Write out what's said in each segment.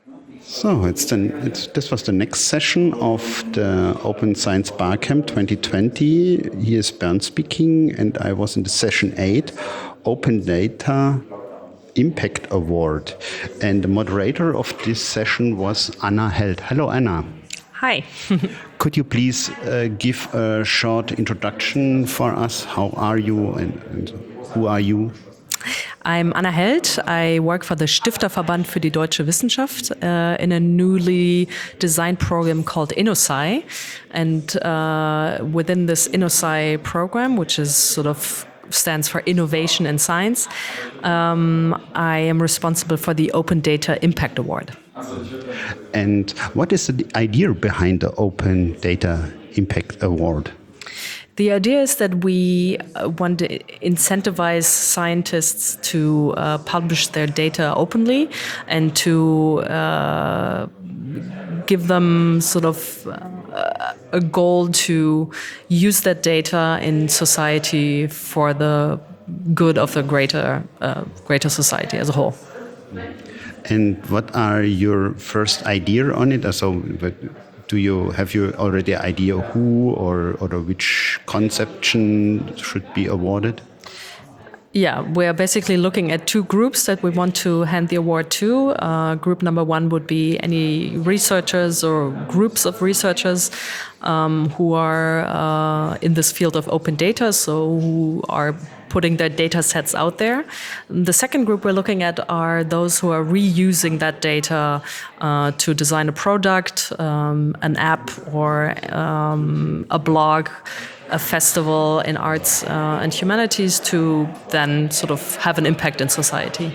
So this was the next session of the Open Science Barcamp 2020. Here is Bernd speaking, and I was in the session 8, Open Data Impact Award. And the moderator of this session was Anna Held. Hello, Anna. Hi. Could you please give a short introduction for us? How are you and who are you? I'm Anna Held. I work for the Stifterverband für die Deutsche Wissenschaft in a newly designed program called InnoSci. And within this InnoSci program, which is sort of stands for Innovation in Science, I am responsible for the Open Data Impact Award. And what is the idea behind the Open Data Impact Award? The idea is that we want to incentivize scientists to publish their data openly and to give them sort of a goal to use that data in society for the good of the greater society as a whole. And what are your first idea on it? So, have you already idea who or which conception should be awarded? Yeah, we're basically looking at two groups that we want to hand the award to. Group number one would be any researchers or groups of researchers who are in this field of open data, so who are putting their data sets out there. The second group we're looking at are those who are reusing that data to design a product, an app, or a blog, a festival in arts and humanities to then sort of have an impact in society.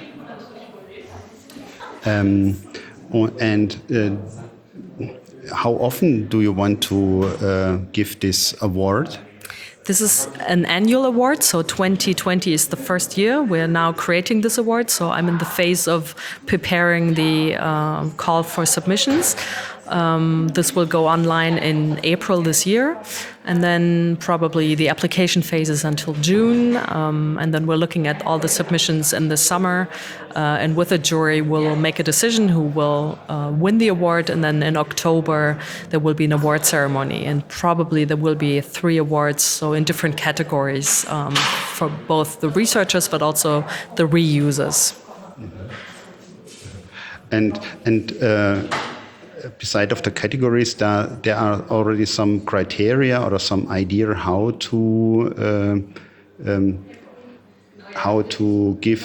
How often do you want to give this award? This is an annual award, so 2020 is the first year. We're now creating this award, so I'm in the phase of preparing the call for submissions. This will go online in April this year, and then probably the application phase is until June, and then we're looking at all the submissions in the summer, and with a jury we'll make a decision who will win the award, and then in October there will be an award ceremony, and probably there will be 3 awards, so in different categories for both the researchers but also the reusers. And beside of the categories, there are already some criteria or some idea how to give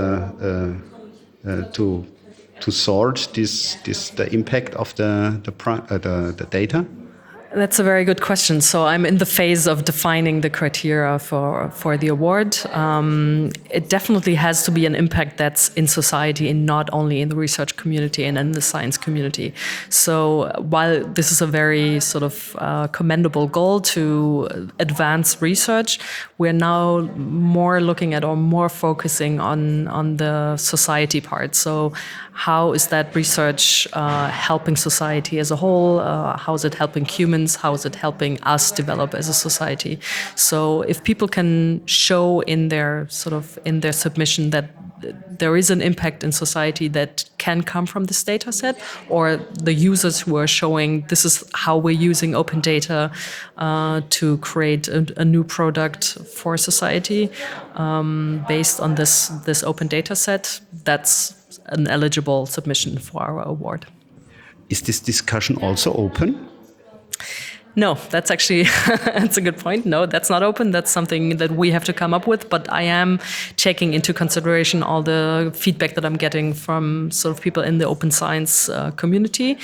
to sort the impact of the data. That's a very good question. So I'm in the phase of defining the criteria for the award. It definitely has to be an impact that's in society and not only in the research community and in the science community. So while this is a very sort of commendable goal to advance research, we're now more looking at or more focusing on the society part. So how is that research helping society as a whole? How is it helping humans? How is it helping us develop as a society? So if people can show in their submission that there is an impact in society that can come from this data set, or the users who are showing this is how we're using open data to create a new product for society based on this open data set, that's an eligible submission for our award. Is this discussion also open? No, that's actually, that's a good point. No, that's not open. That's something that we have to come up with. But I am taking into consideration all the feedback that I'm getting from sort of people in the open science community.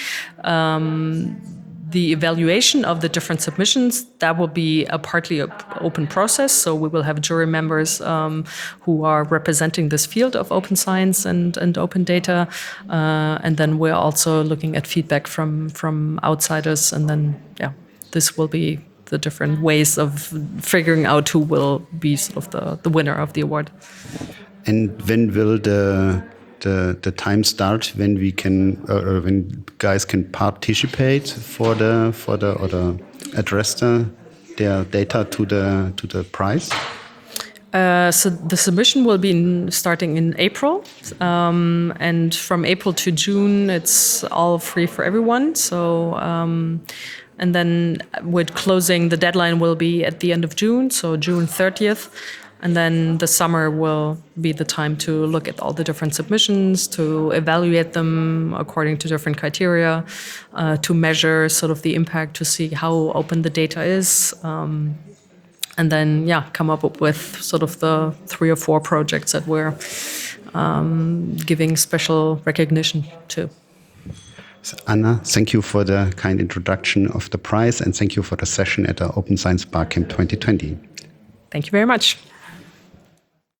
The evaluation of the different submissions, that will be a partly open process. So we will have jury members who are representing this field of open science and open data. And then we're also looking at feedback from outsiders. And then, this will be the different ways of figuring out who will be sort of the winner of the award. And when will the time start when we can when guys can participate for the or address their data to the prize? So the submission will be starting in April, and from April to June, it's all free for everyone. So, and then with closing, the deadline will be at the end of June, so June 30th. And then the summer will be the time to look at all the different submissions, to evaluate them according to different criteria, to measure sort of the impact, to see how open the data is. And then, come up with sort of the 3 or 4 projects that we're giving special recognition to. So Anna, thank you for the kind introduction of the prize, and thank you for the session at the Open Science Barcamp 2020. Thank you very much.